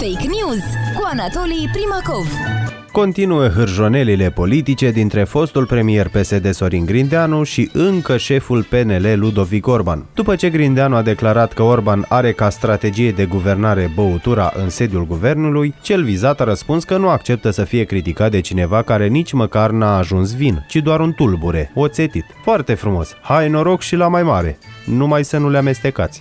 Fake News cu Anatolii Primacov. Continuă hârjonelile politice dintre fostul premier PSD Sorin Grindeanu și încă șeful PNL Ludovic Orban. După ce Grindeanu a declarat că Orban are ca strategie de guvernare băutura în sediul guvernului, cel vizat a răspuns că nu acceptă să fie criticat de cineva care nici măcar n-a ajuns vin, ci doar un tulbure, oțetit. Foarte frumos, hai noroc și la mai mare, numai să nu le amestecați.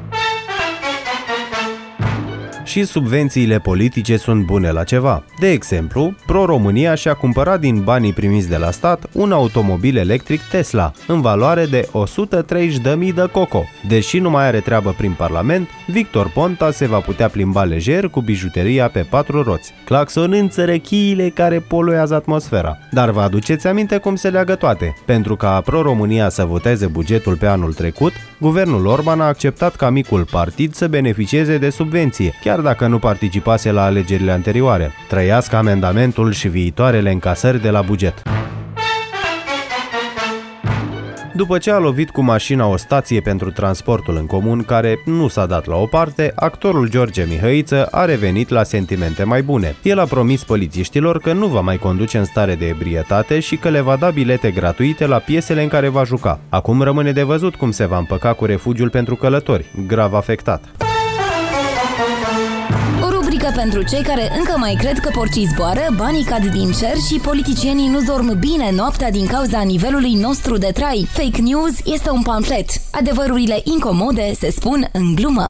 Și subvențiile politice sunt bune la ceva. De exemplu, Pro-România și-a cumpărat din banii primiți de la stat un automobil electric Tesla, în valoare de 130.000 de coco. Deși nu mai are treabă prin Parlament, Victor Ponta se va putea plimba lejer cu bijuteria pe 4 roți, claxonând țărăchiile care poluează atmosfera. Dar vă aduceți aminte cum se leagă toate? Pentru ca Pro-România să voteze bugetul pe anul trecut, guvernul Orban a acceptat ca micul partid să beneficieze de subvenție, chiar dacă nu participase la alegerile anterioare. Trăiască amendamentul și viitoarele încasări de la buget. După ce a lovit cu mașina o stație pentru transportul în comun care nu s-a dat la o parte, actorul George Mihăiță a revenit la sentimente mai bune. El a promis polițiștilor că nu va mai conduce în stare de ebrietate și că le va da bilete gratuite la piesele în care va juca. Acum rămâne de văzut cum se va împăca cu refugiul pentru călători, grav afectat. Rubrică pentru cei care încă mai cred că porcii zboară, banii cad din cer și politicienii nu dorm bine noaptea din cauza nivelului nostru de trai. Fake News este un pamflet. Adevărurile incomode se spun în glumă.